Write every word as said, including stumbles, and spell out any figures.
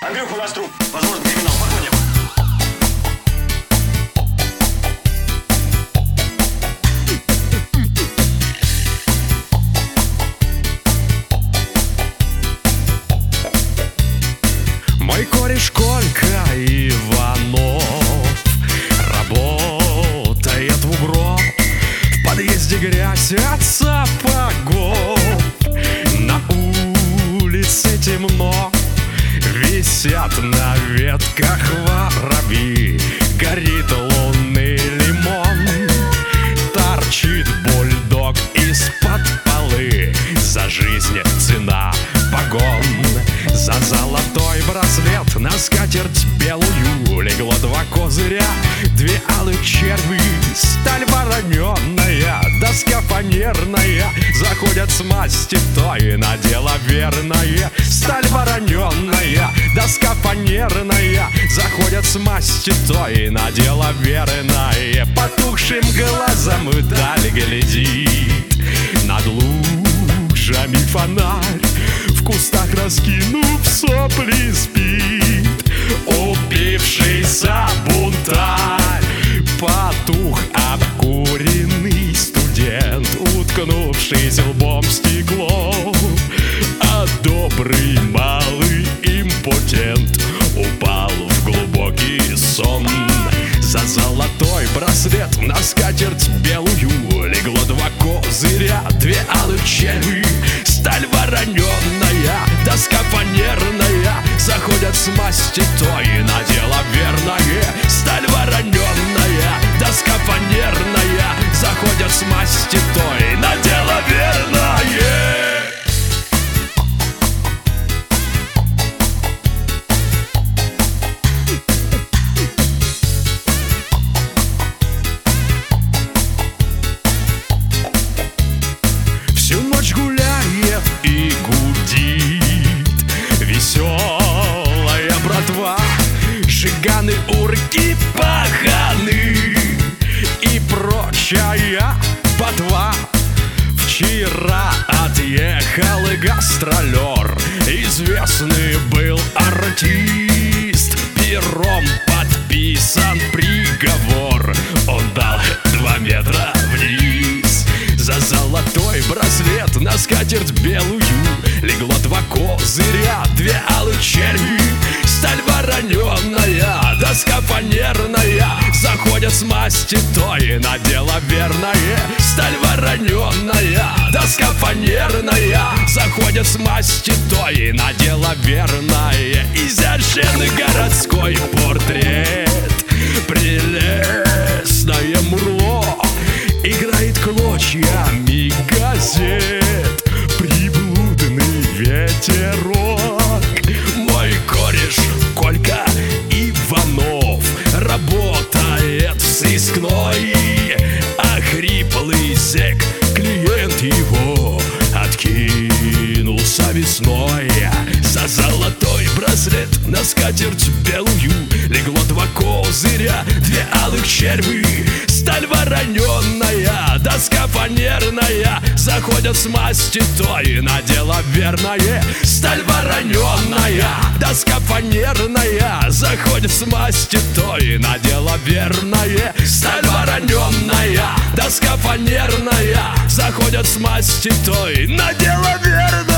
Андрюха, у нас труп. Возможно, криминал. Подходим. Мой кореш Колька Иванов работает в УГРО. В подъезде грязь от сапогов, на улице темно. Висят на ветках воробьи, горит лунный лимон. Торчит бульдог из-под полы, за жизнь цена погон. За золотой браслет на скатерть белую легло два козыря, две алых черви, сталь вороненная, доска фанерная. Заходят с масти той на дело верное. Сталь вороненная, доска фанерная. Заходят с масти той на дело верное. Потухшим глазом вдаль глядит, над лужами фонарь, в кустах раскинув сопли спит упившийся бунтарь. Потух обкуренный студент, уткнувшись лбом в стекло, а добрый малый импотент упал в глубокий сон. За золотой браслет на скатерть белую легло два козыря, две алых черви, сталь вороненная, доска фанерная. Заходят с масти той на дело верное. Сталь вороненная, доска фанерная. Заходят с масти той на дело верное. Всю ночь гуляет и гудит веселая братва, жиганы, урки, паханы и прочая ботва. Вчера отъехал гастролер, известный был артист. Пером подписан приговор, он дал два метра вниз. За золотой браслет на скатерть белую легло два козыря, две алых черви, сталь вороненная, доска фанерная. Заходят с масти той на дело верное. Сталь вороненная, доска фанерная. Заходят с масти той на дело верное. Изящный городской портрет, прелестное мурло играет клочьями газет приблудный ветерок. Мой кореш Колька Иванов работает в сыскной, а хриплый зэк, клиент его, откинулся весной. За золотой браслет на скатерть белую легло два козыря, две алых черви, сталь вороненная, доска фанерная. Заходят с масти той на дело верное. Сталь вороненная, доска фанерная. Заходят с масти той на дело верное. Сталь вороненная, доска фанерная. Заходят с масти той на дело верное.